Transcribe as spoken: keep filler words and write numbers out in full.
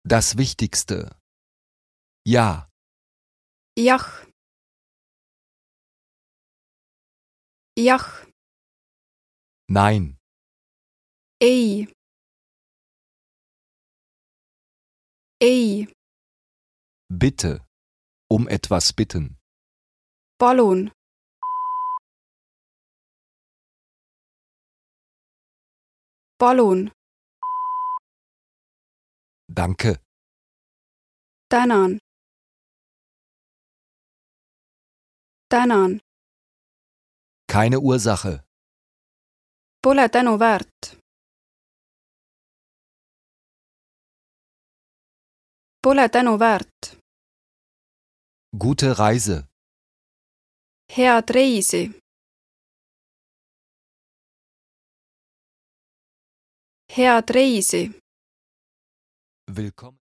Das Wichtigste. Ja. Jah. Jah. Nein. Ei. Ei. Bitte. Um etwas bitten. Palun. Palun. Danke. Tänan. Tänan. Keine Ursache. Pole tänu väärt. Pole tänu väärt. Gute Reise. Head reisi. Head reisi. Willkommen.